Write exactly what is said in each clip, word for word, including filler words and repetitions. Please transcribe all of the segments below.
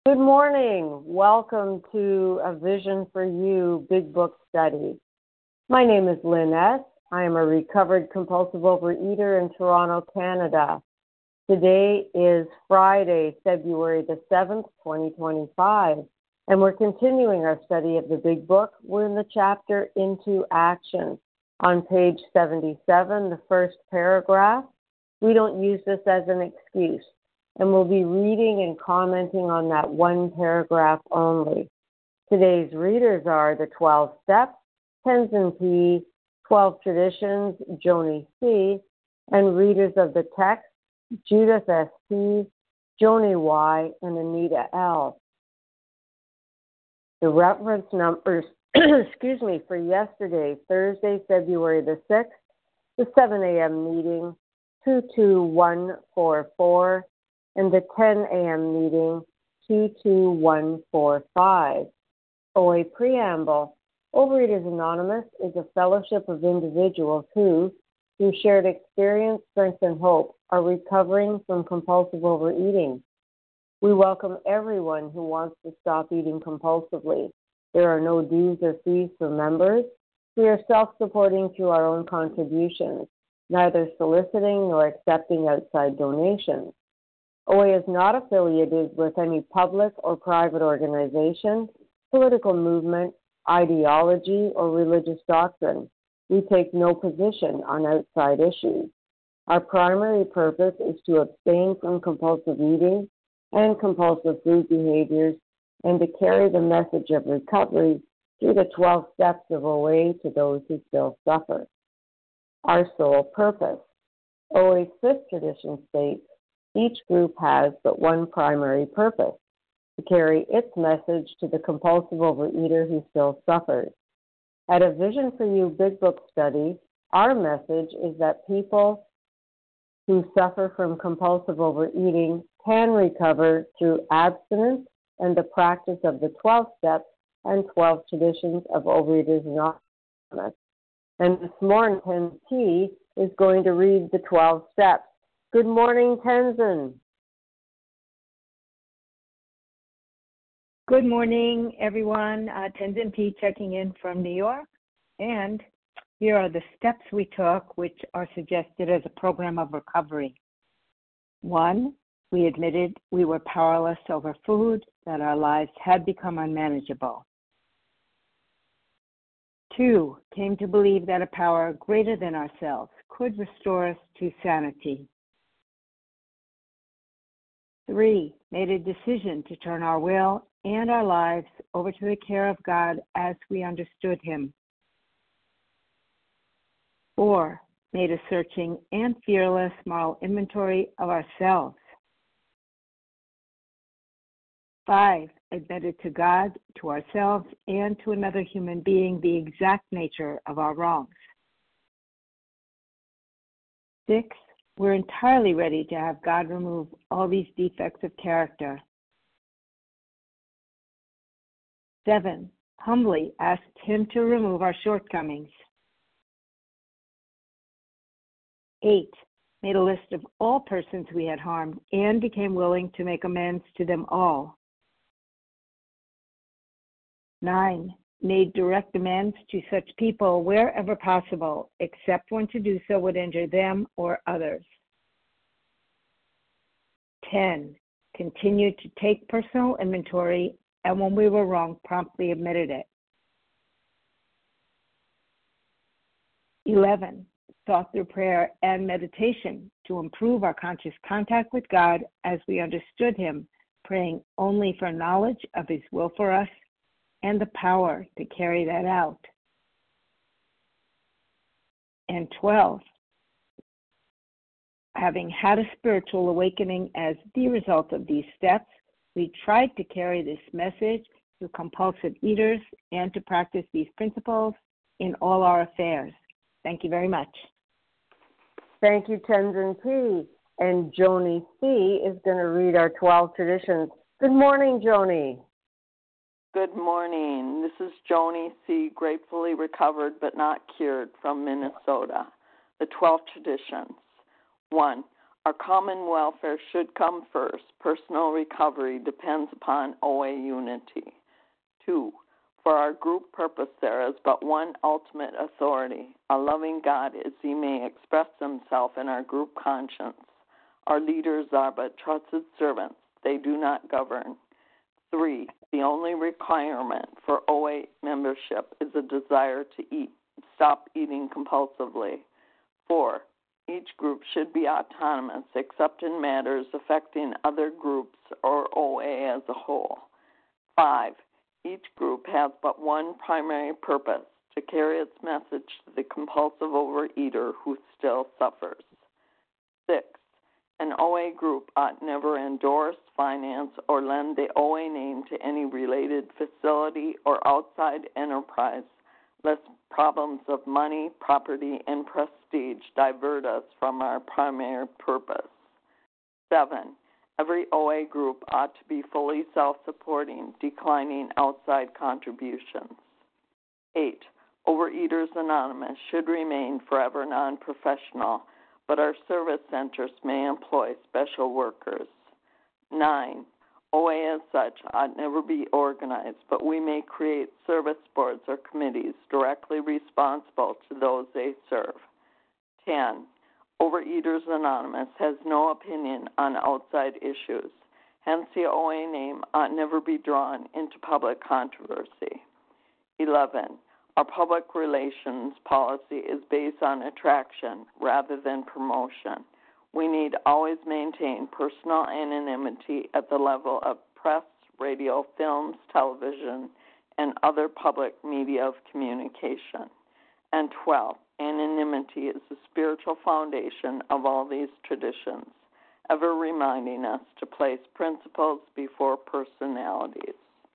Good morning. Welcome to A Vision for You Big Book Study. My name is Lynn S. I am a recovered compulsive overeater in Toronto, Canada. Today is Friday, February the seventh, twenty twenty-five, and we're continuing our study of the Big Book. We're in the chapter Into Action. On page seventy-seven, the first paragraph, we don't use this as an excuse, and we'll be reading and commenting on that one paragraph only. Today's readers are the twelve Steps, Tenzin P., twelve Traditions, Joni C., and readers of the text, Judith S P., Joni Y., and Anita L. The reference numbers, excuse me, for yesterday, Thursday, February the sixth, the seven a.m. meeting, two two one four four, and the ten a.m. meeting, two two one four five. O A Preamble. Overeaters Anonymous is a fellowship of individuals who, through shared experience, strength, and hope, are recovering from compulsive overeating. We welcome everyone who wants to stop eating compulsively. There are no dues or fees for members. We are self-supporting through our own contributions, neither soliciting nor accepting outside donations. O A is not affiliated with any public or private organization, political movement, ideology, or religious doctrine. We take no position on outside issues. Our primary purpose is to abstain from compulsive eating and compulsive food behaviors and to carry the message of recovery through the twelve steps of O A to those who still suffer. Our sole purpose. O A's fifth tradition states, each group has but one primary purpose, to carry its message to the compulsive overeater who still suffers. At A Vision for You Big Book Study, our message is that people who suffer from compulsive overeating can recover through abstinence and the practice of the twelve steps and twelve traditions of Overeaters Anonymous. And this morning, Tenzin P. is going to read the twelve steps. Good morning, Tenzin. Good morning, everyone. Uh, Tenzin P. checking in from New York. And here are the steps we took, which are suggested as a program of recovery. One, we admitted we were powerless over food, that our lives had become unmanageable. Two, came to believe that a power greater than ourselves could restore us to sanity. Three, made a decision to turn our will and our lives over to the care of God as we understood Him. Four, made a searching and fearless moral inventory of ourselves. Five, admitted to God, to ourselves, and to another human being the exact nature of our wrongs. Six, we're entirely ready to have God remove all these defects of character. Seven, humbly asked Him to remove our shortcomings. Eight, made a list of all persons we had harmed and became willing to make amends to them all. Nine, made direct amends to such people wherever possible, except when to do so would injure them or others. Ten, continued to take personal inventory, and when we were wrong, promptly admitted it. Eleven, sought through prayer and meditation to improve our conscious contact with God as we understood Him, praying only for knowledge of His will for us and the power to carry that out. And twelve, having had a spiritual awakening as the result of these steps, we tried to carry this message to compulsive eaters and to practice these principles in all our affairs. Thank you very much. Thank you, Tenzin P. And Joni C. is going to read our twelve traditions. Good morning, Joni. Good morning. This is Joni C., gratefully recovered but not cured from Minnesota. The twelve traditions. One, Our common welfare should come first. Personal recovery depends upon O A unity. Two, for our group purpose there is but one ultimate authority, a loving God as he may express himself in our group conscience. Our leaders are but trusted servants. They do not govern. Three, the only requirement for O A membership is a desire to eat. Stop eating compulsively. Four, each group should be autonomous except in matters affecting other groups or O A as a whole. Five, each group has but one primary purpose, to carry its message to the compulsive overeater who still suffers. Six, an O A group ought never endorse, finance, or lend the O A name to any related facility or outside enterprise, lest problems of money, property, and prestige divert us from our primary purpose. Seven, every O A group ought to be fully self-supporting, declining outside contributions. Eight, Overeaters Anonymous should remain forever non-professional, but our service centers may employ special workers. Nine, O A as such ought never be organized, but we may create service boards or committees directly responsible to those they serve. Ten, Overeaters Anonymous has no opinion on outside issues. Hence, the O A name ought never be drawn into public controversy. Eleven, our public relations policy is based on attraction rather than promotion. We need always maintain personal anonymity at the level of press, radio, films, television, and other public media of communication. And twelve, anonymity is the spiritual foundation of all these traditions, ever reminding us to place principles before personalities.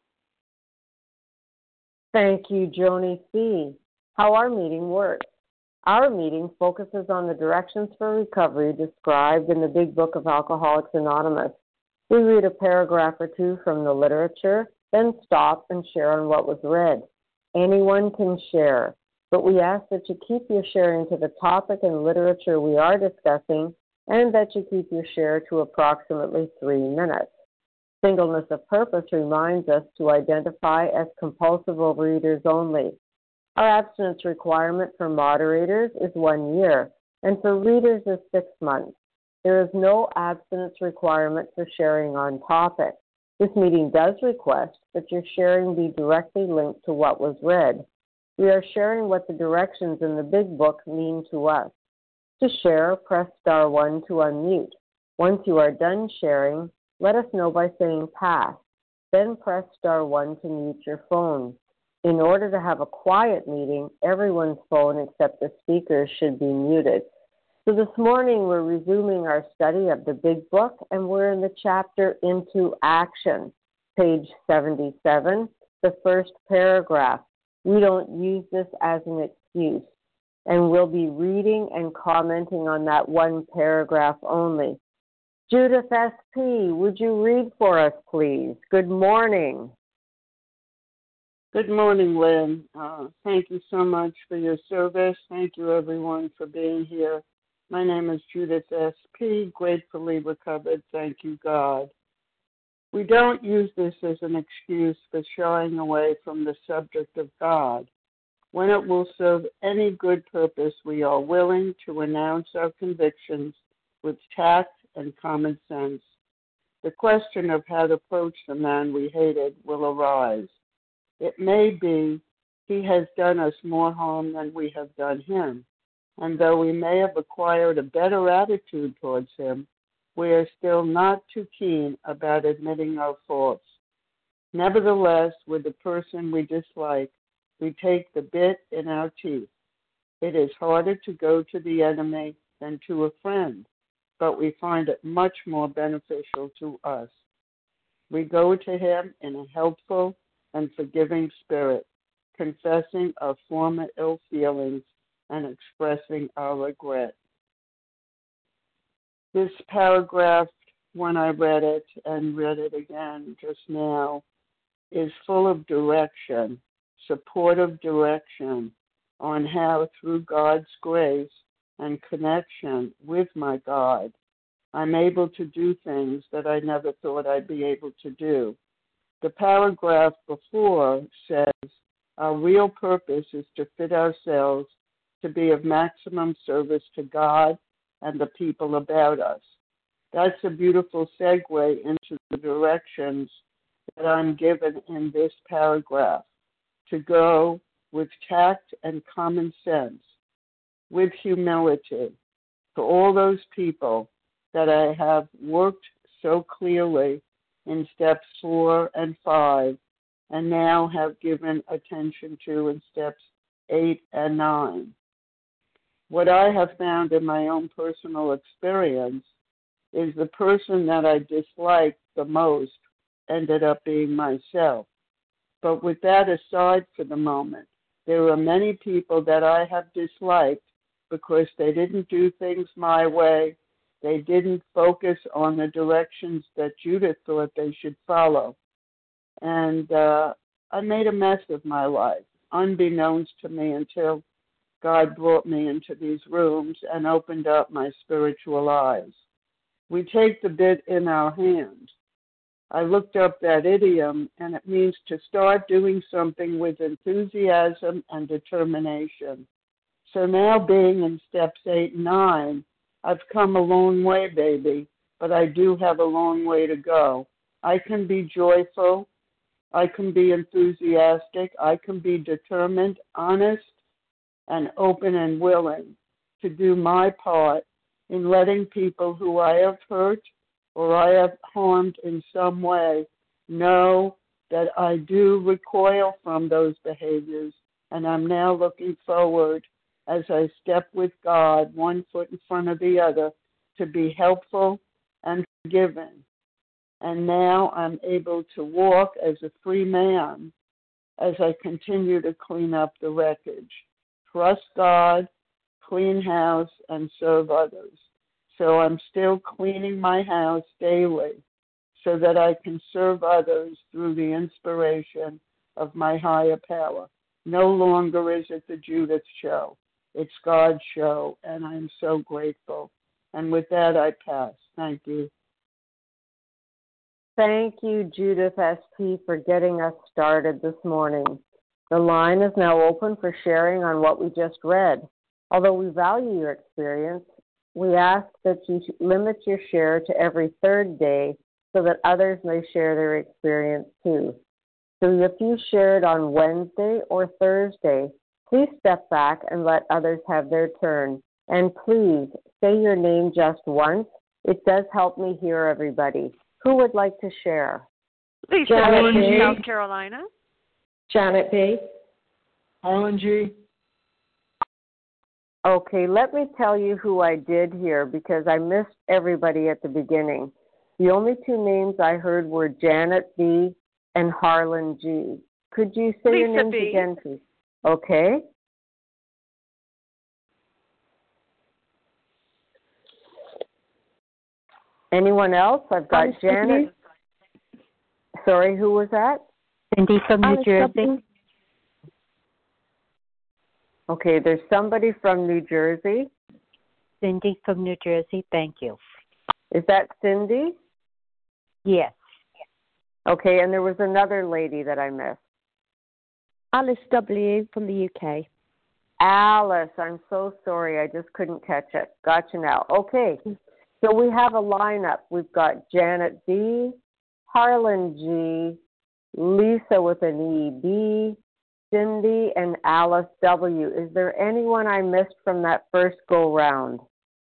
Thank you, Joni C. How our meeting works. Our meeting focuses on the directions for recovery described in the Big Book of Alcoholics Anonymous. We read a paragraph or two from the literature, then stop and share on what was read. Anyone can share, but we ask that you keep your sharing to the topic and literature we are discussing, and that you keep your share to approximately three minutes. Singleness of purpose reminds us to identify as compulsive overeaters only. Our abstinence requirement for moderators is one year, and for readers is six months. There is no abstinence requirement for sharing on topic. This meeting does request that your sharing be directly linked to what was read. We are sharing what the directions in the Big Book mean to us. To share, press star one to unmute. Once you are done sharing, let us know by saying pass. Then press star one to mute your phone. In order to have a quiet meeting, everyone's phone except the speaker should be muted. So this morning we're resuming our study of the Big Book, and we're in the chapter Into Action, page seventy-seven, the first paragraph. We don't use this as an excuse, and we'll be reading and commenting on that one paragraph only. Judith S P, would you read for us, please? Good morning. Good morning, Lynn. Uh, thank you so much for your service. Thank you, everyone, for being here. My name is Judith S P, gratefully recovered. Thank you, God. We don't use this as an excuse for shying away from the subject of God. When it will serve any good purpose, we are willing to announce our convictions with tact and common sense. The question of how to approach the man we hated will arise. It may be he has done us more harm than we have done him, and though we may have acquired a better attitude towards him, we are still not too keen about admitting our faults. Nevertheless, with the person we dislike, we take the bit in our teeth. It is harder to go to the enemy than to a friend, but we find it much more beneficial to us. We go to him in a helpful and forgiving spirit, confessing our former ill feelings and expressing our regret. This paragraph, when I read it and read it again just now, is full of direction, supportive direction on how, through God's grace and connection with my God, I'm able to do things that I never thought I'd be able to do. The paragraph before says, our real purpose is to fit ourselves to be of maximum service to God and the people about us. That's a beautiful segue into the directions that I'm given in this paragraph, to go with tact and common sense, with humility, to all those people that I have worked so clearly in steps four and five, and now have given attention to in steps eight and nine. What I have found in my own personal experience is the person that I disliked the most ended up being myself. But with that aside for the moment, there are many people that I have disliked because they didn't do things my way. They didn't focus on the directions that Judith thought they should follow. And uh, I made a mess of my life, unbeknownst to me, until God brought me into these rooms and opened up my spiritual eyes. We take the bit in our hand. I looked up that idiom, and it means to start doing something with enthusiasm and determination. So now being in steps eight and nine, I've come a long way, baby, but I do have a long way to go. I can be joyful. I can be enthusiastic. I can be determined, honest, and open and willing to do my part in letting people who I have hurt or I have harmed in some way know that I do recoil from those behaviors, and I'm now looking forward as I step with God, one foot in front of the other, to be helpful and forgiving. And now I'm able to walk as a free man as I continue to clean up the wreckage. Trust God, clean house, and serve others. So I'm still cleaning my house daily so that I can serve others through the inspiration of my higher power. No longer is it the Judith show. It's God's show, and I'm so grateful. And with that, I pass. Thank you. Thank you, Judith S P, for getting us started this morning. The line is now open for sharing on what we just read. Although we value your experience, we ask that you limit your share to every third day so that others may share their experience too. So if you shared on Wednesday or Thursday, please step back and let others have their turn. And please say your name just once. It does help me hear everybody. Who would like to share? Lisa Janet B., B. South Carolina. Janet B. Harlan G. Okay, let me tell you who I did hear because I missed everybody at the beginning. The only two names I heard were Janet B. and Harlan G. Could you say Lisa your names B. again, please? Okay. Anyone else? I've got Alice Janet. Sorry, who was that? Cindy from New Alice Jersey. W. Okay, there's somebody from New Jersey. Cindy from New Jersey. Thank you. Is that Cindy? Yes. Okay, and there was another lady that I missed. Alice W. from the U K. Alice, I'm so sorry. I just couldn't catch it. Gotcha now. Okay, so we have a lineup. We've got Janet B., Harlan G., Lisa with an E B, Cindy, and Alice W. Is there anyone I missed from that first go-round?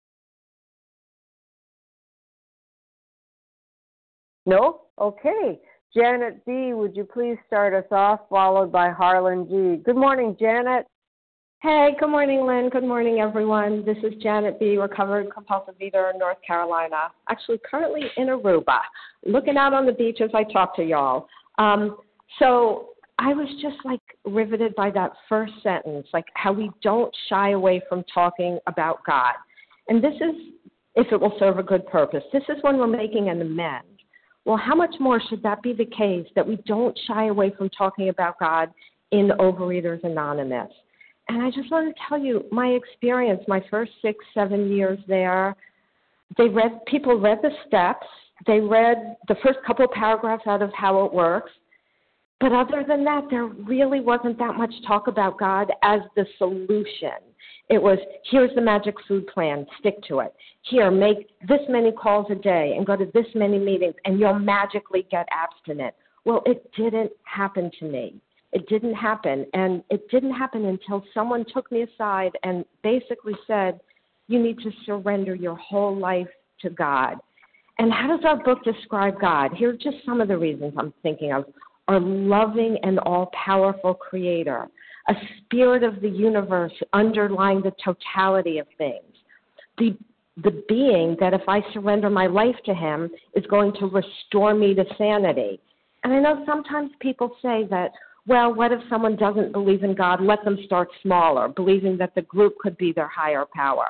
No? Okay. Janet B., would you please start us off, followed by Harlan G. Good morning, Janet. Hey, good morning, Lynn. Good morning, everyone. This is Janet B., recovered compulsive eater in North Carolina. Actually, currently in Aruba, looking out on the beach as I talk to y'all. Um, so I was just like riveted by that first sentence, like how we don't shy away from talking about God. And this is, if it will serve a good purpose, this is when we're making an amend. Well, how much more should that be the case, that we don't shy away from talking about God in Overeaters Anonymous? And I just want to tell you, my experience, my first six, seven years there, they read, people read the steps. They read the first couple paragraphs out of how it works. But other than that, there really wasn't that much talk about God as the solution. It was, here's the magic food plan, stick to it. Here, make this many calls a day and go to this many meetings, and you'll magically get abstinent. Well, it didn't happen to me. It didn't happen, and it didn't happen until someone took me aside and basically said, you need to surrender your whole life to God. And how does our book describe God? Here are just some of the reasons I'm thinking of. Our loving and all-powerful creator, a spirit of the universe underlying the totality of things, the, the being that if I surrender my life to him is going to restore me to sanity. And I know sometimes people say that, well, what if someone doesn't believe in God? Let them start smaller, believing that the group could be their higher power.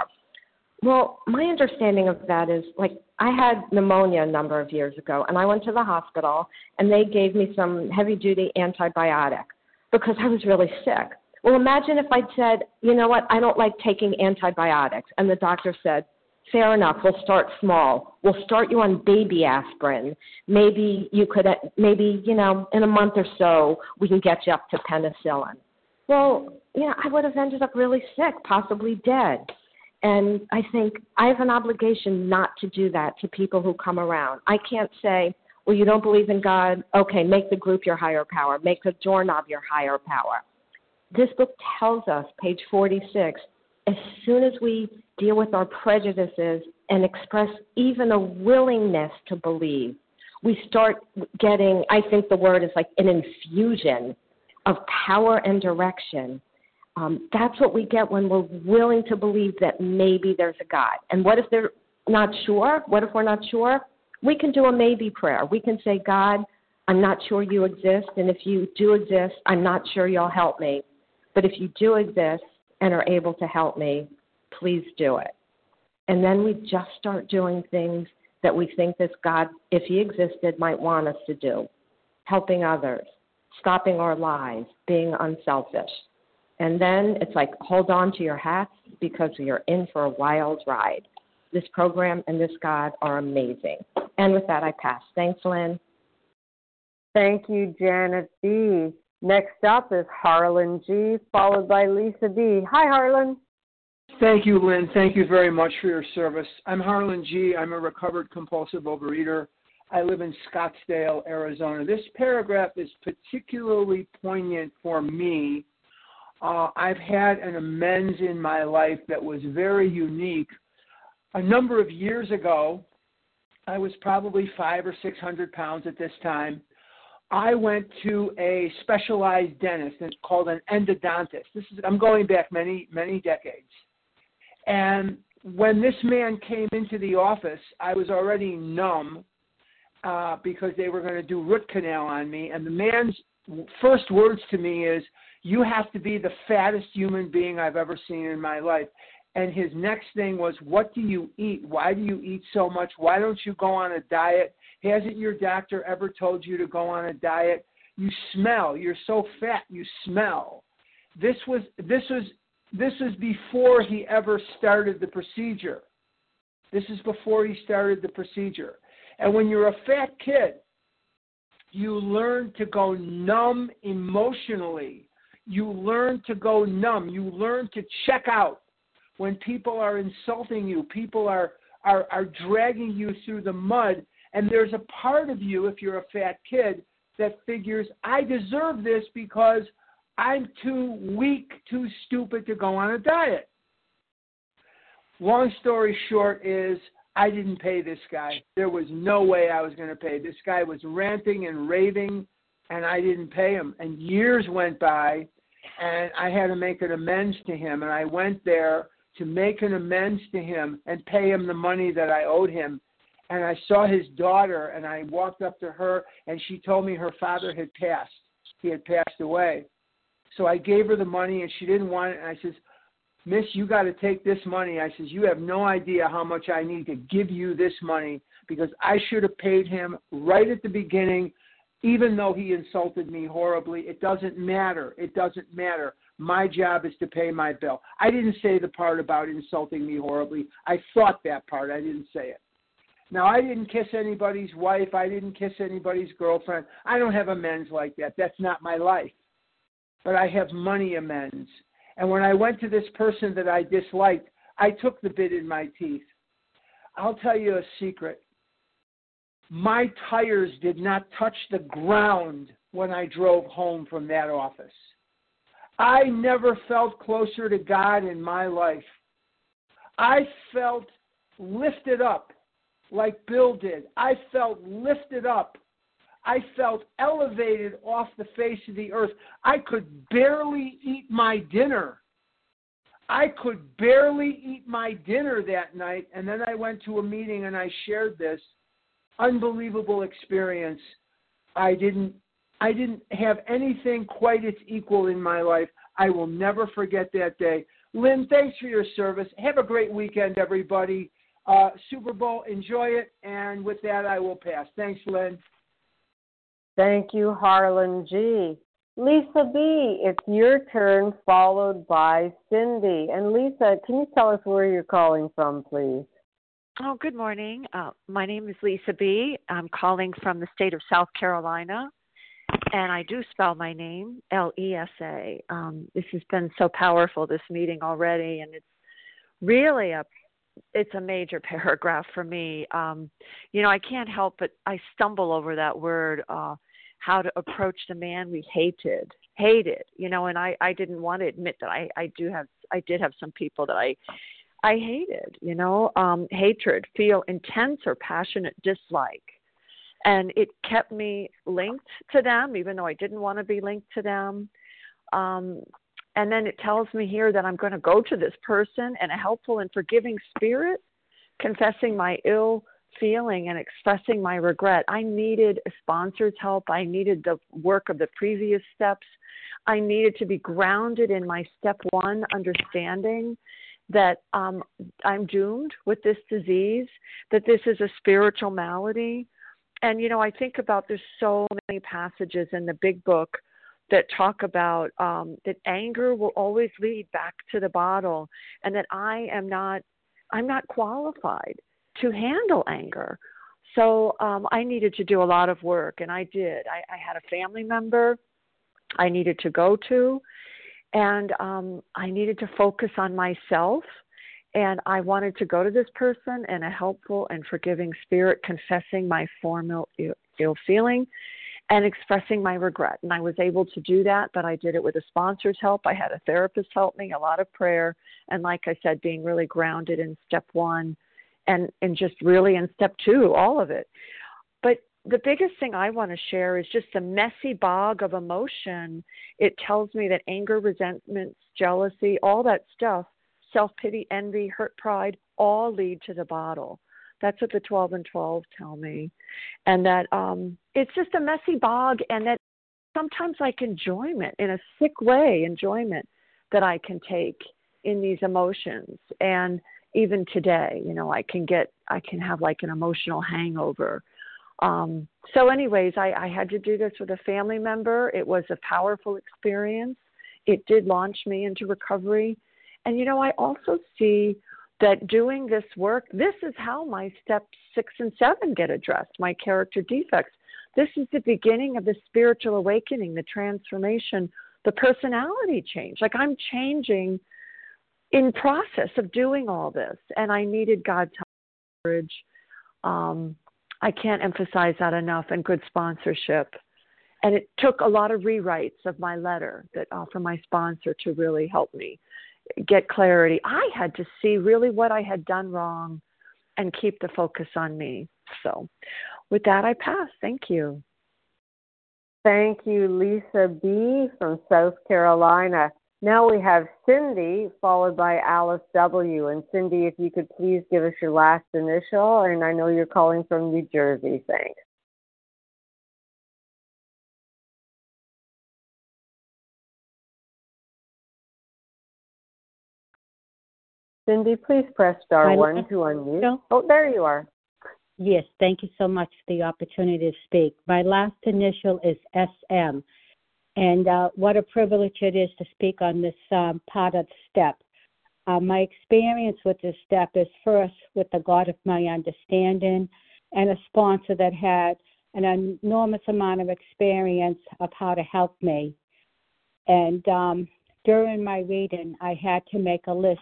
Well, my understanding of that is, like, I had pneumonia a number of years ago, and I went to the hospital, and they gave me some heavy-duty antibiotic because I was really sick. Well, imagine if I'd said, you know what, I don't like taking antibiotics, and the doctor said, fair enough, we'll start small. We'll start you on baby aspirin. Maybe you could, maybe, you know, in a month or so, we can get you up to penicillin. Well, you know, I would have ended up really sick, possibly dead. And I think I have an obligation not to do that to people who come around. I can't say, well, you don't believe in God. Okay, make the group your higher power. Make the doorknob your higher power. This book tells us, page forty-six, as soon as we deal with our prejudices and express even a willingness to believe, we start getting, I think the word is like an infusion of power and direction. Um, that's what we get when we're willing to believe that maybe there's a God. And what if they're not sure? What if we're not sure? We can do a maybe prayer. We can say, God, I'm not sure you exist, and if you do exist, I'm not sure you'll help me. But if you do exist and are able to help me, please do it. And then we just start doing things that we think this God, if he existed, might want us to do. Helping others, stopping our lies, being unselfish. And then it's like, hold on to your hats because you're in for a wild ride. This program and this God are amazing. And with that, I pass. Thanks, Lynn. Thank you, Janet B. Next up is Harlan G., followed by Lisa D. Hi, Harlan. Thank you, Lynn. Thank you very much for your service. I'm Harlan G. I'm a recovered compulsive overeater. I live in Scottsdale, Arizona. This paragraph is particularly poignant for me. Uh, I've had an amends in my life that was very unique. A number of years ago, I was probably five or six hundred pounds at this time. I went to a specialized dentist called an endodontist. This is I'm going back many, many decades. And when this man came into the office, I was already numb uh, because they were going to do root canal on me. And the man's first words to me is, you have to be the fattest human being I've ever seen in my life. And his next thing was, what do you eat? Why do you eat so much? Why don't you go on a diet? Hasn't your doctor ever told you to go on a diet? You smell. You're so fat, you smell. This was this was this was before he ever started the procedure. This is before he started the procedure. And when you're a fat kid, you learn to go numb emotionally. You learn to go numb. You learn to check out when people are insulting you. People are, are, are dragging you through the mud. And there's a part of you, if you're a fat kid, that figures, I deserve this because I'm too weak, too stupid to go on a diet. Long story short is, I didn't pay this guy. There was no way I was going to pay. This guy was ranting and raving, and I didn't pay him. And years went by, and I had to make an amends to him. And I went there to make an amends to him and pay him the money that I owed him. And I saw his daughter, and I walked up to her, and she told me her father had passed. He had passed away. So I gave her the money, and she didn't want it. And I says, Miss, you got to take this money. I says, you have no idea how much I need to give you this money because I should have paid him right at the beginning, even though he insulted me horribly. It doesn't matter. It doesn't matter. My job is to pay my bill. I didn't say the part about insulting me horribly. I thought that part. I didn't say it. Now, I didn't kiss anybody's wife. I didn't kiss anybody's girlfriend. I don't have amends like that. That's not my life. But I have money amends. And when I went to this person that I disliked, I took the bit in my teeth. I'll tell you a secret. My tires did not touch the ground when I drove home from that office. I never felt closer to God in my life. I felt lifted up like Bill did. I felt lifted up. I felt elevated off the face of the earth. I could barely eat my dinner. I could barely eat my dinner that night, and then I went to a meeting and I shared this unbelievable experience. I didn't I didn't have anything quite its equal in my life. I will never forget that day. Lynn, thanks for your service. Have a great weekend, everybody. Uh, Super Bowl, enjoy it. And with that, I will pass. Thanks, Lynn. Thank you, Harlan G. Lisa B., it's your turn, followed by Cindy. And Lisa, can you tell us where you're calling from, please? Oh, good morning. Uh, my name is Lisa B. I'm calling from the state of South Carolina, and I do spell my name, L E S A. Um, this has been so powerful, this meeting already, and it's really a it's a major paragraph for me. Um, you know, I can't help but I stumble over that word, uh, how to approach the man we hated, hated, you know, and I, I didn't want to admit that I, I do have, I did have some people that I, I hated, you know, um, hatred, feel intense or passionate dislike. And it kept me linked to them, even though I didn't want to be linked to them. Um, and then it tells me here that I'm going to go to this person in a helpful and forgiving spirit, confessing my ill feeling and expressing my regret. I needed a sponsor's help. I needed the work of the previous steps. I needed to be grounded in my step one understanding that um, I'm doomed with this disease, that this is a spiritual malady. And, you know, I think about there's so many passages in the big book that talk about um, that anger will always lead back to the bottle, and that I am not, I'm not qualified to handle anger. So um, I needed to do a lot of work, and I did. I, I had a family member I needed to go to, and um, I needed to focus on myself, and I wanted to go to this person in a helpful and forgiving spirit, confessing my former ill, ill feeling and expressing my regret. And I was able to do that, but I did it with a sponsor's help. I had a therapist help me, a lot of prayer, and like I said, being really grounded in step one and, and just really in step two, all of it. But the biggest thing I want to share is just the messy bog of emotion. It tells me that anger, resentment, jealousy, all that stuff, self-pity, envy, hurt, pride, all lead to the bottle. That's what the twelve and twelve tell me. And that um, it's just a messy bog, and that sometimes like enjoyment, in a sick way, enjoyment that I can take in these emotions. And even today, you know, I can get, I can have like an emotional hangover. Um, so anyways, I, I had to do this with a family member. It was a powerful experience. It did launch me into recovery. And, you know, I also see that doing this work, this is how my steps six and seven get addressed, my character defects. This is the beginning of the spiritual awakening, the transformation, the personality change. Like I'm changing in process of doing all this, and I needed God's courage. Um, I can't emphasize that enough, and good sponsorship. And it took a lot of rewrites of my letter that uh, for my sponsor to really help me get clarity. I had to see really what I had done wrong and keep the focus on me. So with that, I pass. Thank you. Thank you, Lisa B. from South Carolina. Now we have Cindy, followed by Alice W. And Cindy, if you could please give us your last initial, and I know you're calling from New Jersey. Thanks. Cindy, please press star My one last to unmute. initial? Oh, there you are. Yes, thank you so much for the opportunity to speak. My last initial is S M. And uh, what a privilege it is to speak on this um, part of the step. Uh, my experience with this step is first with the God of my understanding and a sponsor that had an enormous amount of experience of how to help me. And um, during my reading, I had to make a list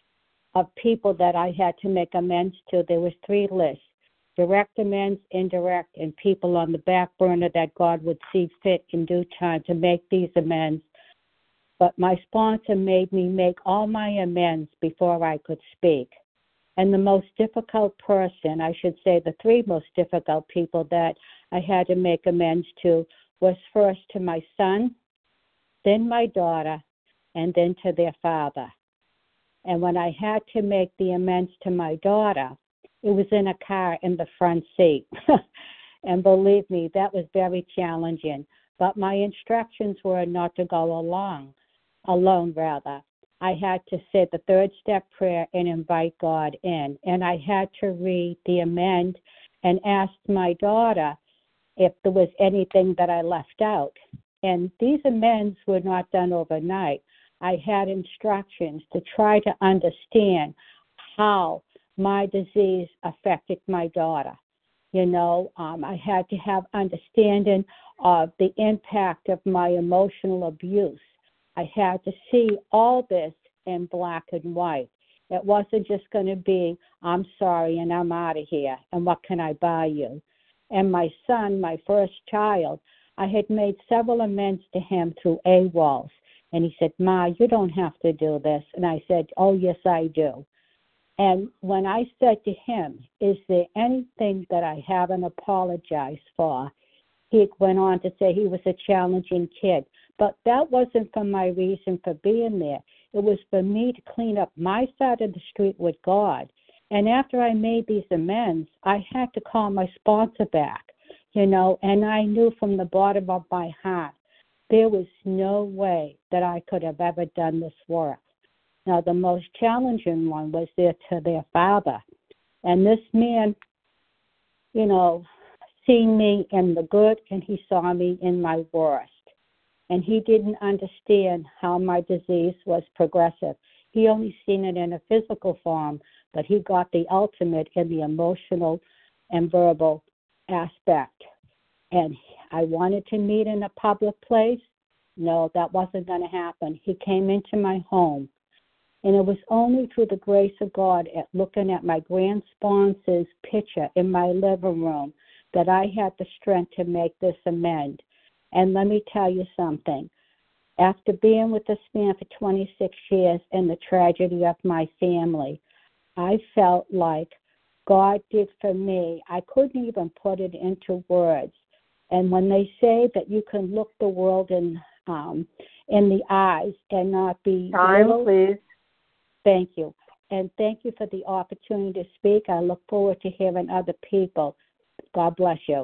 of people that I had to make amends to. There was three lists: direct amends, indirect, and people on the back burner that God would see fit in due time to make these amends. But my sponsor made me make all my amends before I could speak. And the most difficult person, I should say the three most difficult people that I had to make amends to, was first to my son, then my daughter, and then to their father. And when I had to make the amends to my daughter, it was in a car in the front seat. And believe me, that was very challenging. But my instructions were not to go along, alone rather. I had to say the third step prayer and invite God in. And I had to read the amend and ask my daughter if there was anything that I left out. And these amends were not done overnight. I had instructions to try to understand how my disease affected my daughter. You know, um, I had to have understanding of the impact of my emotional abuse. I had to see all this in black and white. It wasn't just going to be, I'm sorry and I'm out of here, and what can I buy you? And my son, my first child, I had made several amends to him through A W O Ls. And he said, Ma, you don't have to do this. And I said, oh, yes, I do. And when I said to him, is there anything that I haven't apologized for? He went on to say he was a challenging kid. But that wasn't for my reason for being there. It was for me to clean up my side of the street with God. And after I made these amends, I had to call my sponsor back, you know, and I knew from the bottom of my heart, there was no way that I could have ever done this work. Now, the most challenging one was there to their father. And this man, you know, seen me in the good and he saw me in my worst. And he didn't understand how my disease was progressive. He only seen it in a physical form, but he got the ultimate in the emotional and verbal aspect. And I wanted to meet in a public place. No, that wasn't going to happen. He came into my home. And it was only through the grace of God at looking at my grand sponsor's picture in my living room that I had the strength to make this amend. And let me tell you something. After being with this man for twenty-six years and the tragedy of my family, I felt like God did for me. I couldn't even put it into words. And when they say that you can look the world in um, in the eyes and not be Time, little, please. Thank you. And thank you for the opportunity to speak. I look forward to hearing other people. God bless you.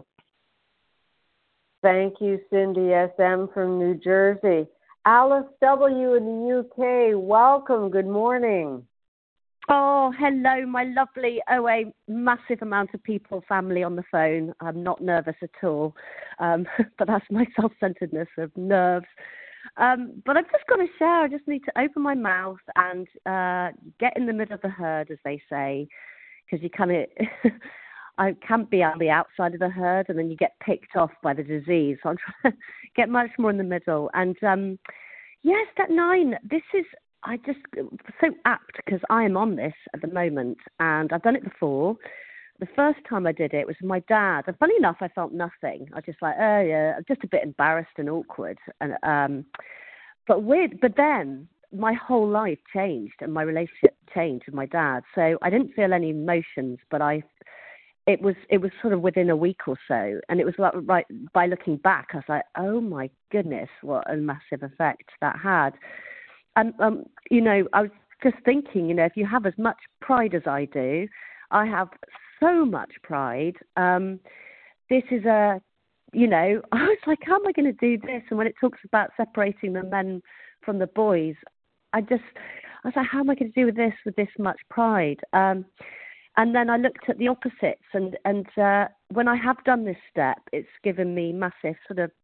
Thank you, Cindy S M from New Jersey. Alice W. in the U K, welcome. Good morning. Oh, hello, my lovely O A, massive amount of people, family on the phone. I'm not nervous at all, um, but that's my self-centeredness of nerves. Um, but I've just got to share, I just need to open my mouth and uh, get in the middle of the herd, as they say, because you kind of, I can't be on the outside of the herd and then you get picked off by the disease. So I'm trying to get much more in the middle. And um, yeah, step nine, this is, I just so apt because I am on this at the moment and I've done it before. The first time I did it was with my dad. And funny enough, I felt nothing. I was just like, oh yeah, I'm just a bit embarrassed and awkward. And um, but weird. But then my whole life changed and my relationship changed with my dad. So I didn't feel any emotions, but I, it was it was sort of within a week or so. And it was like right by looking back, I was like, oh my goodness, what a massive effect that had. And, um, you know, I was just thinking, you know, if you have as much pride as I do, I have so much pride. Um, this is a, you know, I was like, how am I going to do this? And when it talks about separating the men from the boys, I just, I was like, how am I going to do with this with this much pride? Um, and then I looked at the opposites. And, and uh, when I have done this step, it's given me massive sort of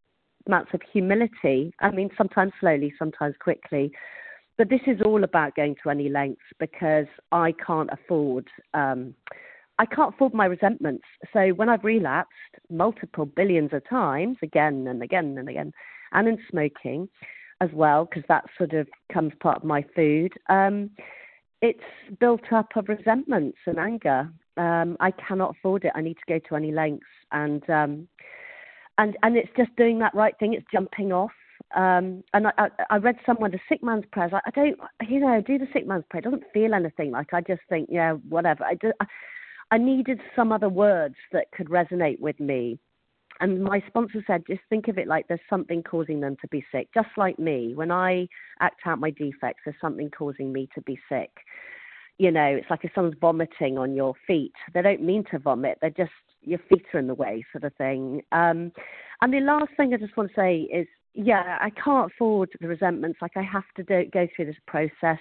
amounts of humility. I mean, sometimes slowly, sometimes quickly. But this is all about going to any lengths because I can't afford, um, I can't afford my resentments. So when I've relapsed multiple billions of times, again and again and again, and in smoking as well, because that sort of comes part of my food, um, it's built up of resentments and anger. Um, I cannot afford it. I need to go to any lengths, and um, and and it's just doing that right thing. It's jumping off. Um, and I, I, I read somewhere the sick man's prayer. I, I don't, you know, do the sick man's prayer. It doesn't feel anything like. I just think, yeah, whatever. I, do, I, I needed some other words that could resonate with me. And my sponsor said, just think of it like there's something causing them to be sick, just like me. When I act out my defects, there's something causing me to be sick. You know, it's like if someone's vomiting on your feet. They don't mean to vomit. They're just, your feet are in the way sort of thing. Um, and the last thing I just want to say is, yeah, I can't afford the resentments. Like I have to do, go through this process.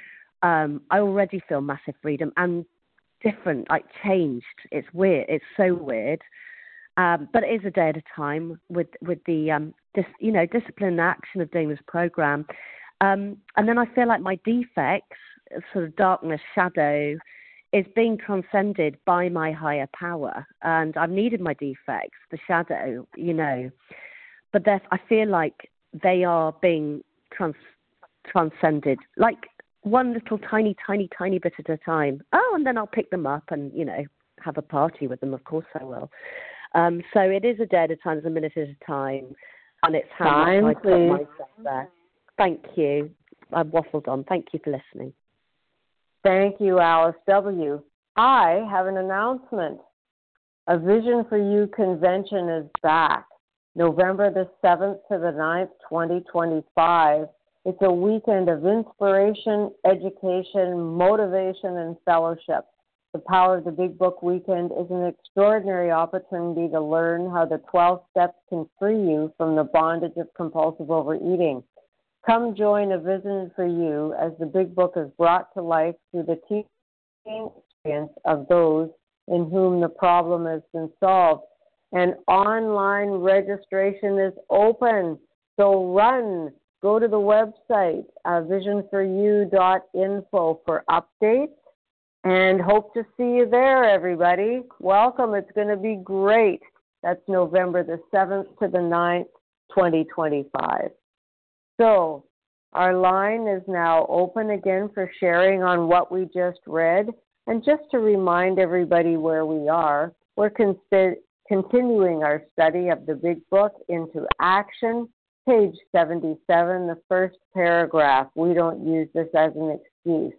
Um, I already feel massive freedom and different, like changed. It's weird. It's so weird. Um, but it is a day at a time with, with the, um, dis, you know, discipline and action of doing this program. Um, and then I feel like my defects, sort of darkness, shadow, is being transcended by my higher power. And I've needed my defects, the shadow, you know, but I feel like they are being trans, transcended, like one little tiny, tiny, tiny bit at a time. Oh, and then I'll pick them up and, you know, have a party with them. Of course I will. Um, so it is a day at a time, it's a minute at a time, and it's how time, much I please. put myself there. Thank you. I've waffled on. Thank you for listening. Thank you, Alice W. I have an announcement. A Vision for You convention is back, November the seventh to the ninth, twenty twenty-five. It's a weekend of inspiration, education, motivation, and fellowship. The Power of the Big Book Weekend is an extraordinary opportunity to learn how the twelve steps can free you from the bondage of compulsive overeating. Come join A Vision for You as the Big Book is brought to life through the teaching experience of those in whom the problem has been solved. And online registration is open, so run. Go to the website, uh, vision for you dot info for updates. And hope to see you there, everybody. Welcome. It's going to be great. That's November the seventh to the ninth, twenty twenty-five. So our line is now open again for sharing on what we just read. And just to remind everybody where we are, we're con- continuing our study of the Big Book Into Action, page seventy-seven, the first paragraph. We don't use this as an excuse.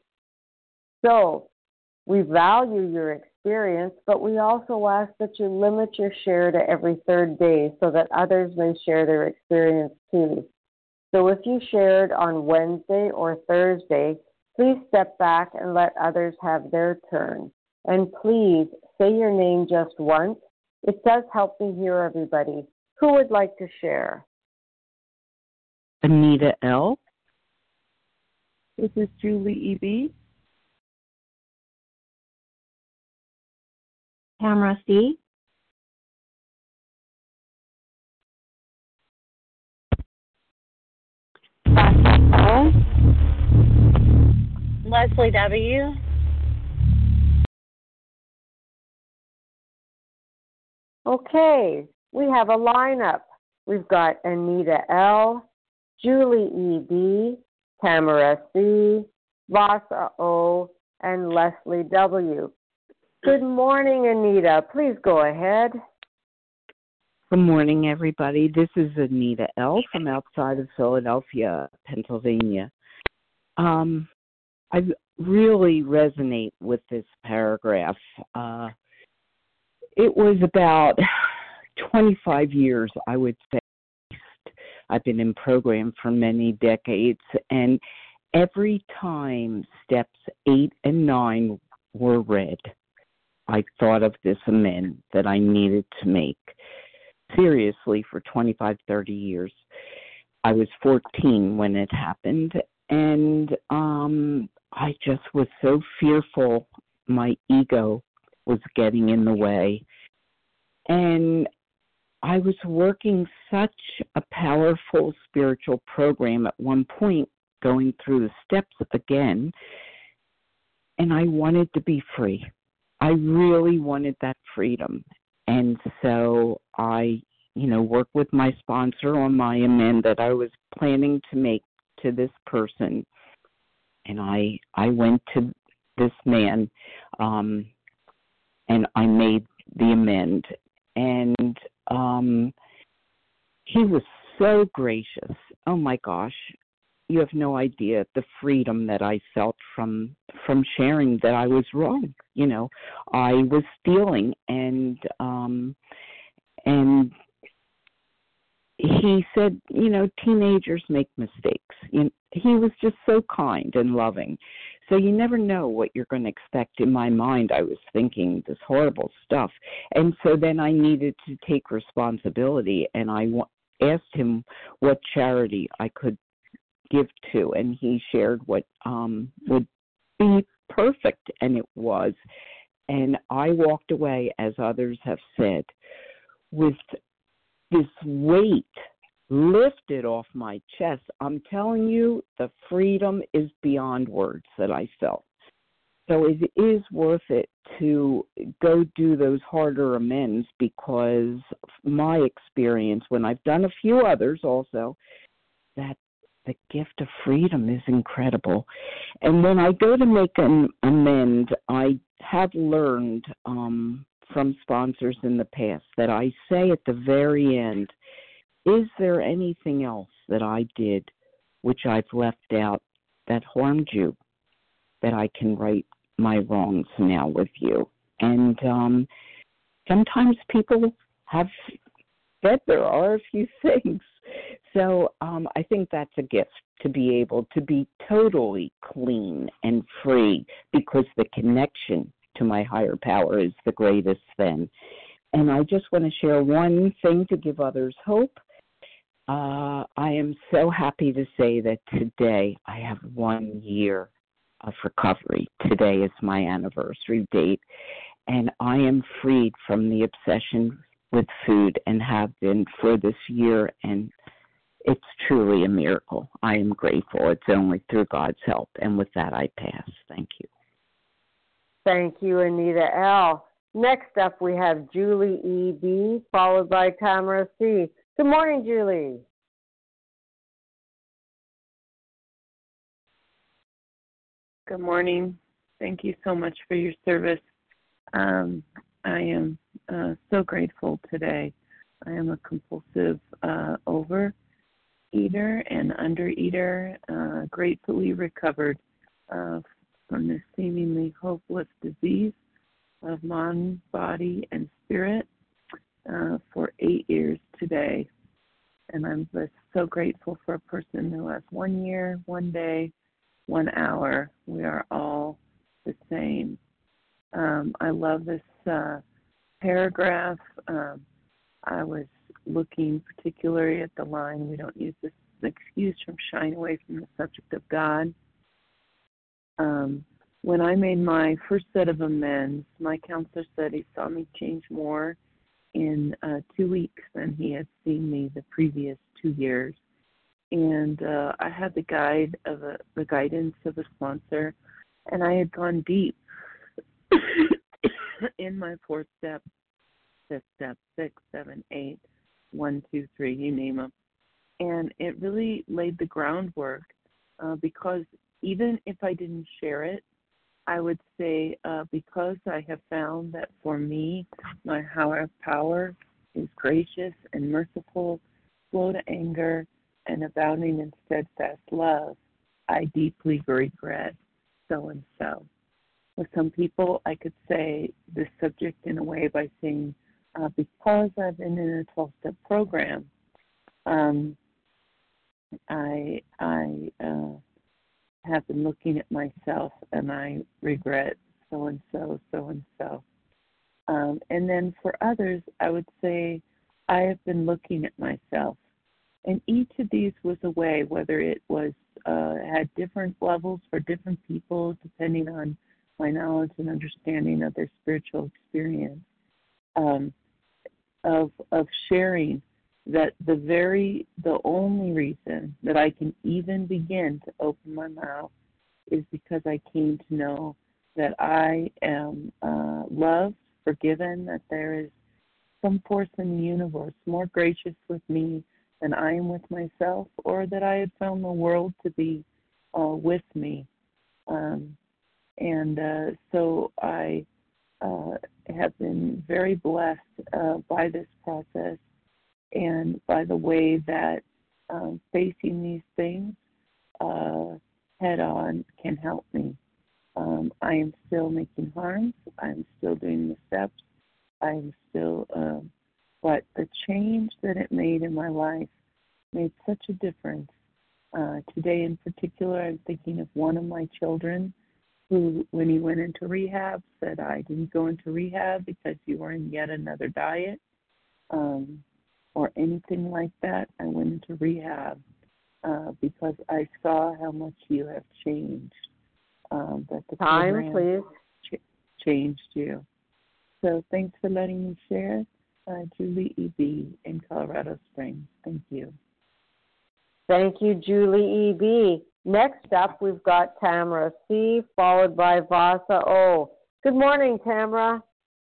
So, we value your experience, but we also ask that you limit your share to every third day so that others may share their experience too. So if you shared on Wednesday or Thursday, please step back and let others have their turn. And please say your name just once. It does help me hear everybody. Who would like to share? Anita L. This is Julie E B. Tamara C. O. Leslie W. Okay, we have a lineup. We've got Anita L., Julie E B, Tamara C, Vasa O, and Leslie W. Good morning, Anita. Please go ahead. Good morning, everybody. This is Anita L. from outside of Philadelphia, Pennsylvania. Um, I really resonate with this paragraph. Uh, it was about twenty-five years, I would say. I've been in program for many decades, and every time steps eight and nine were read, I thought of this amend that I needed to make. Seriously, for twenty-five, thirty years. I was fourteen when it happened, and um, I just was so fearful my ego was getting in the way. And I was working such a powerful spiritual program at one point, going through the steps again, and I wanted to be free. I really wanted that freedom. And so I, you know, worked with my sponsor on my amend that I was planning to make to this person. And I I went to this man um, and I made the amend. And um, he was so gracious. Oh, my gosh. You have no idea the freedom that I felt from from sharing that I was wrong. You know, I was stealing, and um, and he said, you know, teenagers make mistakes. You, he was just so kind and loving. So you never know what you're going to expect. In my mind, I was thinking this horrible stuff, and so then I needed to take responsibility, and I w- asked him what charity I could give to, and he shared what um, would be perfect, and it was. And I walked away, as others have said, with this weight lifted off my chest. I'm telling you, the freedom is beyond words that I felt. So it is worth it to go do those harder amends, because my experience, when I've done a few others also, that the gift of freedom is incredible. And when I go to make an amend, I have learned um, from sponsors in the past that I say at the very end, is there anything else that I did which I've left out that harmed you, that I can right my wrongs now with you? And um, sometimes people have said there are a few things. So um, I think that's a gift, to be able to be totally clean and free, because the connection to my higher power is the greatest then. And I just want to share one thing to give others hope. Uh, I am so happy to say that today I have one year of recovery. Today is my anniversary date, and I am freed from the obsession with food and have been for this year, and it's truly a miracle. I am grateful. It's only through God's help. And with that, I pass. Thank you. Thank you, Anita L. Next up, we have Julie E B, followed by Tamara C. Good morning, Julie. Good morning. Thank you so much for your service. Um, I am uh, so grateful today. I am a compulsive uh, overeater and undereater, uh, gratefully recovered uh, from this seemingly hopeless disease of mind, body, and spirit uh, for eight years today. And I'm just so grateful for a person who has one year, one day, one hour. We are all the same. Um, I love this uh, paragraph. Um, I was looking particularly at the line, we don't use this excuse from shying away from the subject of God. Um, when I made my first set of amends, my counselor said he saw me change more in uh, two weeks than he had seen me the previous two years. And uh, I had the guide of a, the guidance of a sponsor, and I had gone deep in my fourth step, fifth step, six, seven, eight, one, two, three, you name them. And it really laid the groundwork uh, because even if I didn't share it, I would say uh, because I have found that for me, my higher power is gracious and merciful, slow to anger, and abounding in steadfast love, I deeply regret so-and-so. With some people, I could say this subject in a way by saying, uh, because I've been in a twelve-step program, um, I I uh, have been looking at myself and I regret so-and-so, so-and-so. Um, and then for others, I would say I have been looking at myself. And each of these was a way, whether it was uh, had different levels for different people, depending on my knowledge and understanding of their spiritual experience, um, of of sharing that the very, the only reason that I can even begin to open my mouth is because I came to know that I am uh, loved, forgiven, that there is some force in the universe more gracious with me than I am with myself, or that I had found the world to be uh, with me. Um, and uh, so I uh, have been very blessed uh, by this process and by the way that um, facing these things uh, head on can help me. Um, I am still making harms. I'm still doing the steps. I'm still, um, but the change that it made in my life made such a difference. Uh, today in particular, I'm thinking of one of my children who, when he went into rehab, said, I didn't go into rehab because you were in yet another diet um, or anything like that. I went into rehab uh, because I saw how much you have changed, um, that the Time, program please. ch- changed you. So thanks for letting me share. Uh, Julie E B in Colorado Springs. Thank you. Thank you, Julie E B. Next up, we've got Tamara C, followed by Vasa O. Good morning, Tamara.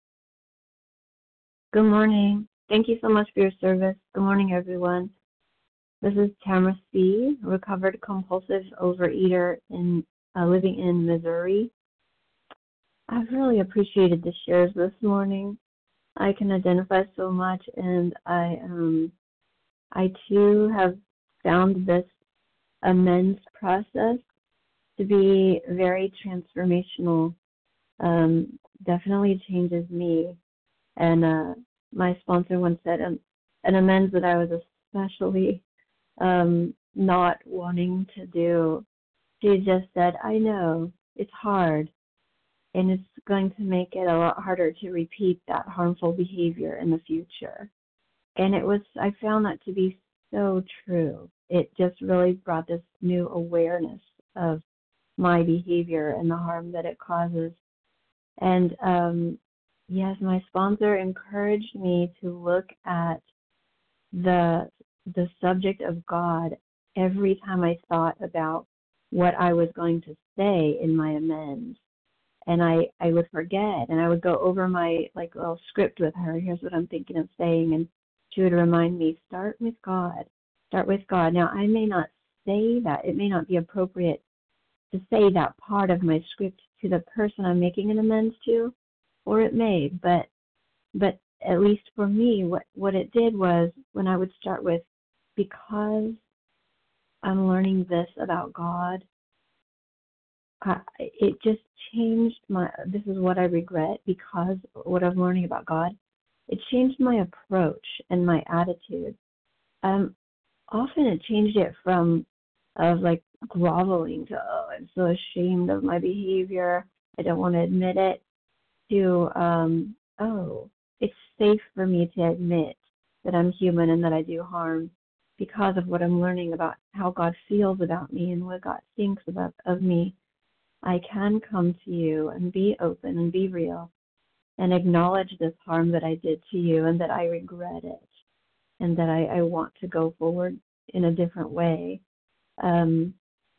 Good morning. Thank you so much for your service. Good morning, everyone. This is Tamara C, recovered compulsive overeater in uh, living in Missouri. I've really appreciated the shares this morning. I can identify so much, and I um, I too have found this amends process to be very transformational. Um, definitely changes me. And uh, my sponsor once said um, an amends that I was especially um, not wanting to do. She just said, I know, it's hard. And it's going to make it a lot harder to repeat that harmful behavior in the future. And it was, I found that to be so true. It just really brought this new awareness of my behavior and the harm that it causes. And um, yes, my sponsor encouraged me to look at the the subject of God every time I thought about what I was going to say in my amends. And I, I would forget, and I would go over my like little script with her. Here's what I'm thinking of saying, and she would remind me, start with God. Start with God. Now, I may not say that. It may not be appropriate to say that part of my script to the person I'm making an amends to, or it may, but but at least for me, what, what it did was when I would start with, because I'm learning this about God, I, it just changed my, this is what I regret, because what I'm learning about God, it changed my approach and my attitude. Um, often it changed it from, of like groveling to, oh, I'm so ashamed of my behavior, I don't want to admit it, to, um, oh, it's safe for me to admit that I'm human and that I do harm because of what I'm learning about how God feels about me and what God thinks about of me. I can come to you and be open and be real and acknowledge this harm that I did to you and that I regret it and that I, I want to go forward in a different way. Um,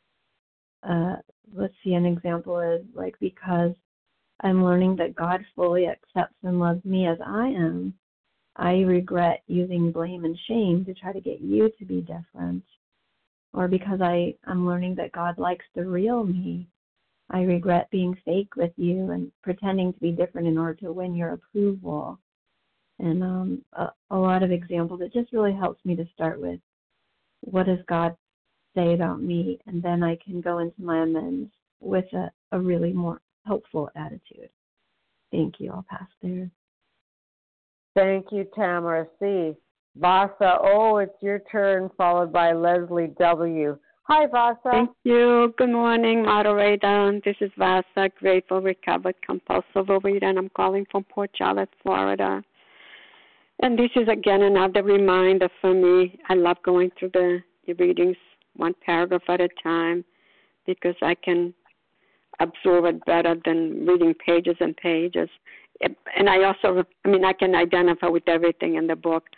uh, let's see, an example is like, because I'm learning that God fully accepts and loves me as I am, I regret using blame and shame to try to get you to be different. Or because I, I'm learning that God likes the real me, I regret being fake with you and pretending to be different in order to win your approval. And um, a, a lot of examples. It just really helps me to start with, what does God say about me? And then I can go into my amends with a, a really more helpful attitude. Thank you. I'll pass there. Thank you, Tamara C. Vasa O, it's your turn, followed by Leslie W. Hi, Vasa. Thank you. Good morning, moderator. This is Vasa, grateful, recovered, compulsive overeater, and I'm calling from Port Charlotte, Florida. And this is, again, another reminder for me. I love going through the, the readings one paragraph at a time because I can absorb it better than reading pages and pages. And I also, I mean, I can identify with everything in the book.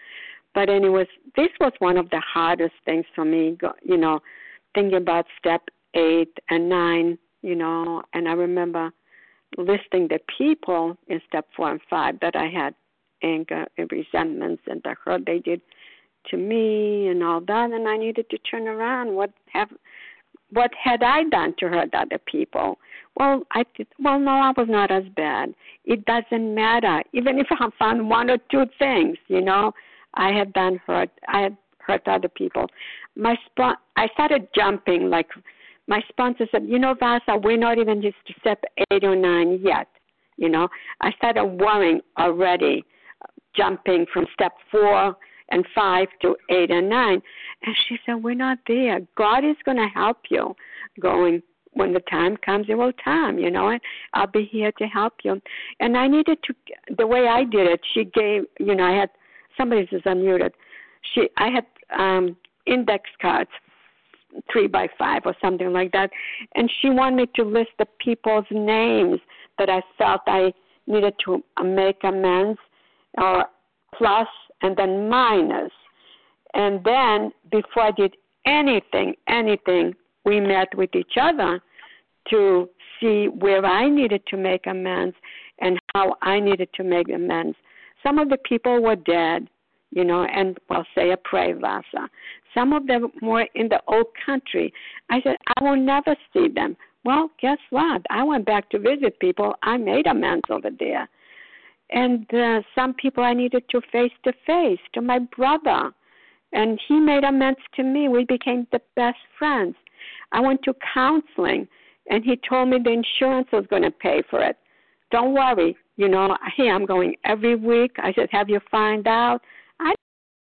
But anyways, this was one of the hardest things for me, you know, thinking about step eight and nine, you know, and I remember listing the people in step four and five that I had anger and resentments and the hurt they did to me and all that, and I needed to turn around. What have, what had I done to hurt other people? Well, I did, well, no, I was not as bad. It doesn't matter. Even if I found one or two things, you know, I had done hurt. I had hurt other people. My spon- I started jumping like. My sponsor said, you know, Vasa, we're not even just to step eight or nine yet. You know, I started worrying already, jumping from step four and five to eight and nine. And she said, we're not there. God is going to help you going. When the time comes, it will come, you know, and I'll be here to help you. And I needed to, the way I did it, she gave, you know, I had, somebody just unmuted. She, I had um, index cards, three by five or something like that. And she wanted me to list the people's names that I felt I needed to make amends, or plus and then minus. And then before I did anything, anything, we met with each other to see where I needed to make amends and how I needed to make amends. Some of the people were dead, you know, and, well, say a prayer, Vasa. Some of them were in the old country. I said, I will never see them. Well, guess what? I went back to visit people. I made amends over there. And uh, some people I needed to face-to-face, to my brother. And he made amends to me. We became the best friends. I went to counseling, and he told me the insurance was going to pay for it. Don't worry. You know, hey, I'm going every week. I said, have you found out? I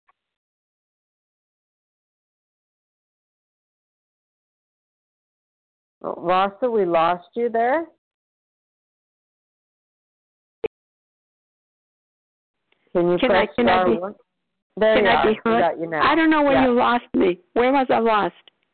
Vasa, we lost you there. Can you can press I, can star I be, one? There can you I are. be heard? Got you now. I don't know where yeah. you lost me. Where was I lost?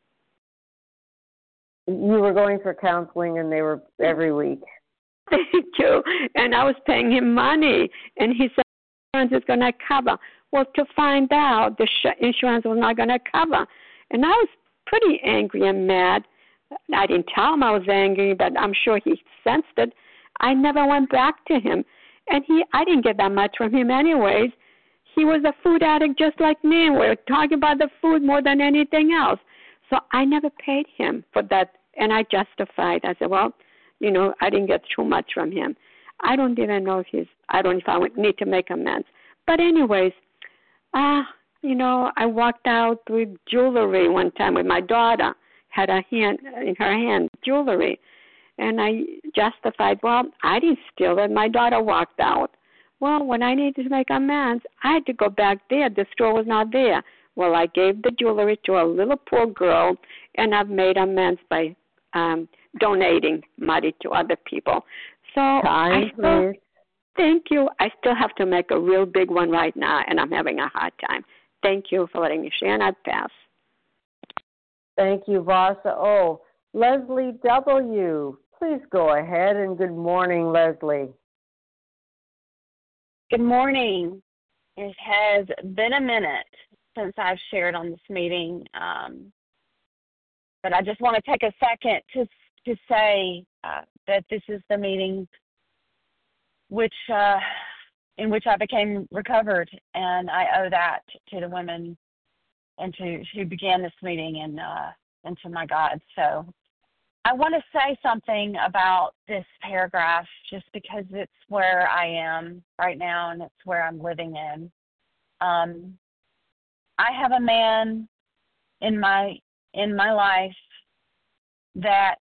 You were going for counseling, and they were every week. Thank you. And I was paying him money, and he said insurance is going to cover. Well, to find out, the sh- insurance was not going to cover. And I was pretty angry and mad. I didn't tell him I was angry, but I'm sure he sensed it. I never went back to him. And he, I didn't get that much from him anyways. He was a food addict just like me, and we were talking about the food more than anything else. So I never paid him for that, and I justified. I said, well, you know, I didn't get too much from him. I don't even know if he's, I don't know if I would need to make amends. But anyways, uh, you know, I walked out with jewelry one time with my daughter, had a hand, in her hand, jewelry. And I justified, well, I didn't steal it. My daughter walked out. Well, when I needed to make amends, I had to go back there. The store was not there. Well, I gave the jewelry to a little poor girl, and I've made amends by um, donating money to other people. So Time, I still, please. Thank you. I still have to make a real big one right now, and I'm having a hard time. Thank you for letting me share, and I pass. Thank you, Vasa. Oh, Leslie W., please go ahead, and good morning, Leslie. Good morning. It has been a minute since I've shared on this meeting, um, but I just want to take a second to to say uh, that this is the meeting which uh, in which I became recovered, and I owe that to the women and to who began this meeting and uh, and to my God. So I want to say something about this paragraph just because it's where I am right now and it's where I'm living in. Um, I have a man in my in my life that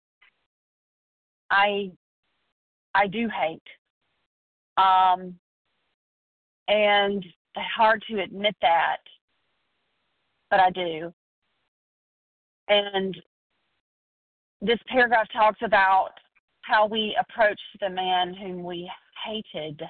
I I do hate, um, and it's hard to admit that, but I do. And this paragraph talks about how we approached the man whom we hated.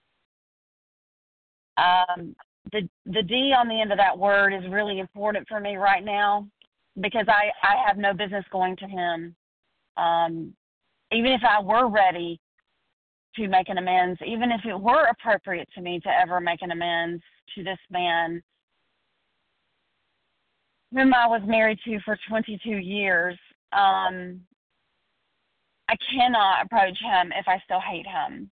Um, the the D on the end of that word is really important for me right now because I, I have no business going to him. Um, even if I were ready to make an amends, even if it were appropriate to me to ever make an amends to this man, whom I was married to for twenty-two years, um, I cannot approach him if I still hate him.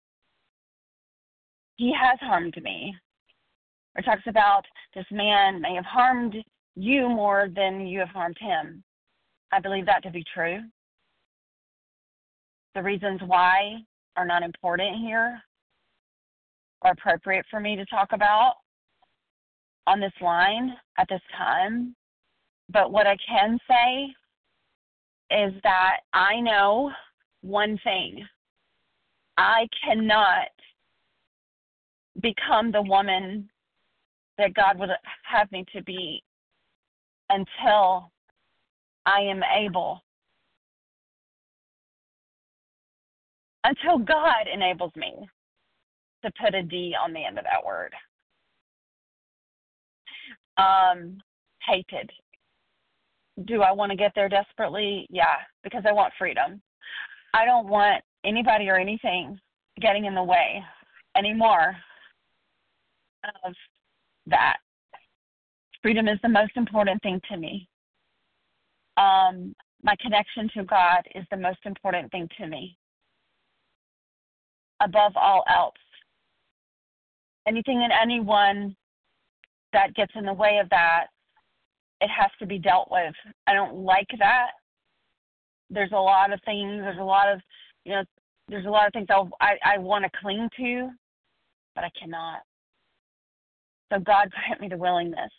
He has harmed me. It talks about this man may have harmed you more than you have harmed him. I believe that to be true. The reasons why are not important here or appropriate for me to talk about on this line at this time. But what I can say is that I know one thing. I cannot become the woman that God would have me to be until I am able, until God enables me to put a D on the end of that word. Um, hated. Do I want to get there desperately? Yeah, because I want freedom. I don't want anybody or anything getting in the way anymore of that. Freedom is the most important thing to me. Um, my connection to God is the most important thing to me. Above all else. Anything and anyone that gets in the way of that, it has to be dealt with. I don't like that. There's a lot of things, there's a lot of, you know, there's a lot of things I'll, I, I want to cling to, but I cannot. So God grant me the willingness.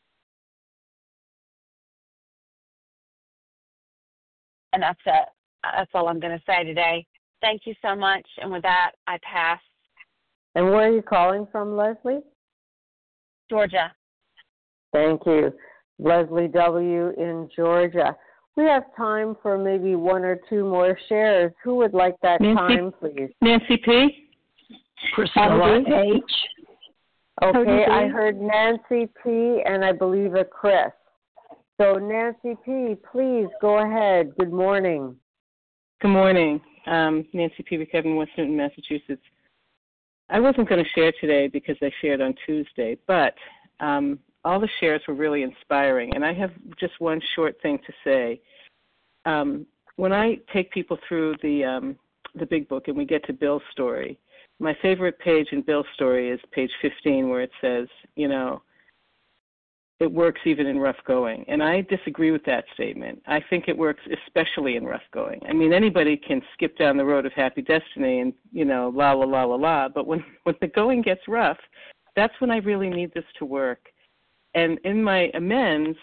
And that's it. That's all I'm going to say today. Thank you so much. And with that, I pass. And where are you calling from, Leslie? Georgia. Thank you. Leslie W. in Georgia. We have time for maybe one or two more shares. Who would like that Nancy, time, please? Nancy P. Priscilla H. Okay, I heard Nancy P. and I believe a Chris. So Nancy P., please go ahead. Good morning. Good morning. Um, Nancy P. McKevin, West Newton, Massachusetts. I wasn't going to share today because I shared on Tuesday, but um, all the shares were really inspiring. And I have just one short thing to say. Um, when I take people through the um, the big book and we get to Bill's story, my favorite page in Bill's story is page fifteen, where it says, you know, it works even in rough going. And I disagree with that statement. I think it works especially in rough going. I mean, anybody can skip down the road of happy destiny and, you know, la, la, la, la, la. But when, when the going gets rough, that's when I really need this to work. And in my amends,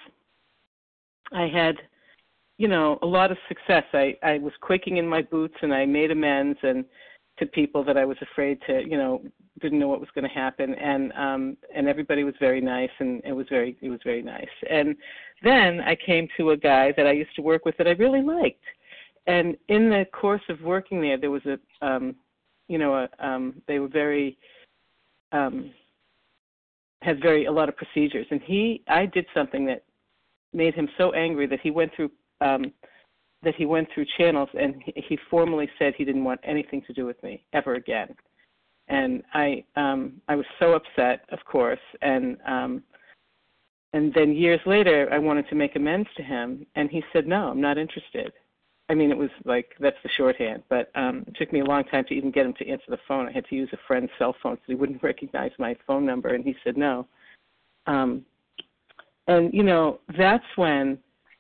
I had, you know, a lot of success. I, I was quaking in my boots, and I made amends and to people that I was afraid to, you know, didn't know what was going to happen, and um, and everybody was very nice, and it was very it was very nice. And then I came to a guy that I used to work with that I really liked, and in the course of working there, there was a, um, you know, a, um, they were very, um, had very a lot of procedures, and he I did something that made him so angry that he went through. Um, that he went through channels, and he, he formally said he didn't want anything to do with me ever again. And I um, I was so upset, of course, and um, and then years later, I wanted to make amends to him, and he said, no, I'm not interested. I mean, it was like, that's the shorthand, but um, it took me a long time to even get him to answer the phone. I had to use a friend's cell phone so he wouldn't recognize my phone number, and he said no. Um, and, you know, that's when,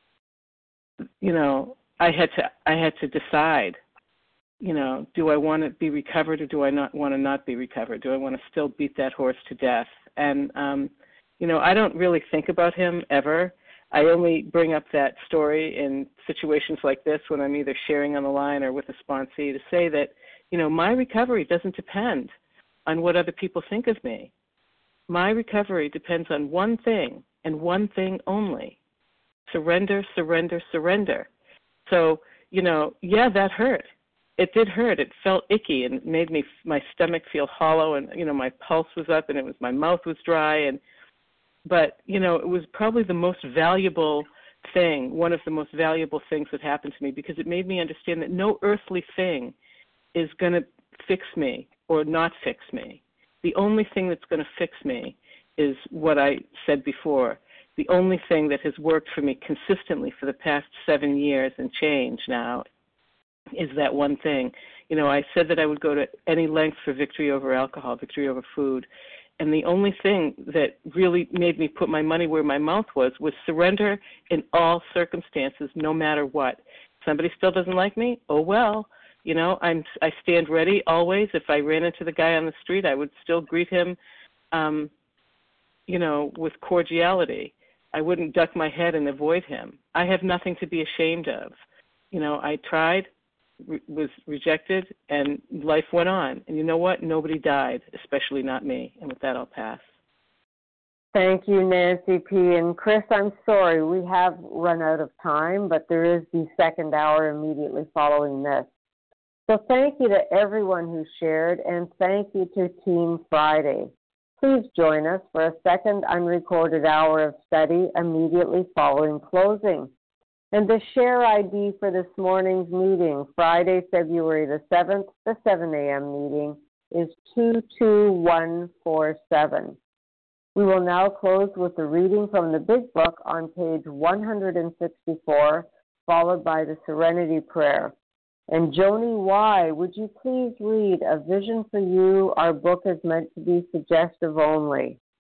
you know, I had to I had to decide, you know, do I want to be recovered or do I not want to not be recovered? Do I want to still beat that horse to death? And, um, you know, I don't really think about him ever. I only bring up that story in situations like this when I'm either sharing on the line or with a sponsee to say that, you know, my recovery doesn't depend on what other people think of me. My recovery depends on one thing and one thing only: surrender, surrender, surrender. So, you know, yeah, that hurt. It did hurt. It felt icky and made me, my stomach feel hollow, and, you know, my pulse was up, and it was, my mouth was dry. And, but, you know, it was probably the most valuable thing, one of the most valuable things that happened to me, because it made me understand that no earthly thing is going to fix me or not fix me. The only thing that's going to fix me is what I said before. the only thing that has worked for me consistently for the past seven years and change now is that one thing. You know, I said that I would go to any length for victory over alcohol, victory over food. And the only thing that really made me put my money where my mouth was was surrender in all circumstances, no matter what. Somebody still doesn't like me? Oh, well. You know, I'm, I stand ready always. If I ran into the guy on the street, I would still greet him, um, you know, with cordiality. I wouldn't duck my head and avoid him. I have nothing to be ashamed of. You know, I tried, re- was rejected, and life went on. And you know what? Nobody died, especially not me. And with that, I'll pass. Thank you, Nancy P. And Chris, I'm sorry, we have run out of time, but there is the second hour immediately following this. So thank you to everyone who shared, and thank you to Team Friday. Please join us for a second unrecorded hour of study immediately following closing. And the share I D for this morning's meeting, Friday, February the seventh, the seven a.m. meeting, is two two one four seven. We will now close with the reading from the Big Book on page one hundred sixty-four, followed by the Serenity Prayer. And Joni Y., would you please read A Vision for You? Our book is meant to be suggestive only.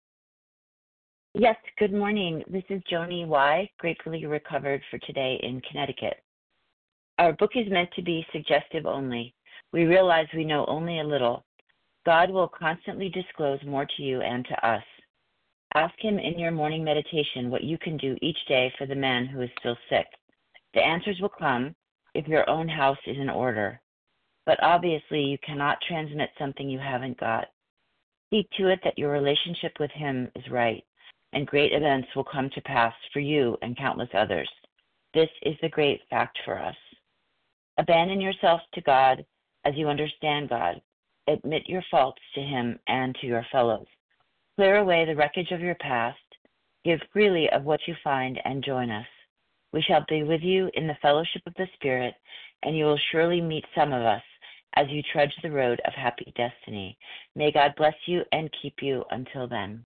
Yes, good morning. This is Joni Y., gratefully recovered for today in Connecticut. Our book is meant to be suggestive only. We realize we know only a little. God will constantly disclose more to you and to us. Ask him in your morning meditation what you can do each day for the man who is still sick. The answers will come if your own house is in order. But obviously you cannot transmit something you haven't got. See to it that your relationship with him is right, and great events will come to pass for you and countless others. This is the great fact for us. Abandon yourself to God as you understand God. Admit your faults to him and to your fellows. Clear away the wreckage of your past. Give freely of what you find and join us. We shall be with you in the fellowship of the Spirit, and you will surely meet some of us as you trudge the road of happy destiny. May God bless you and keep you until then.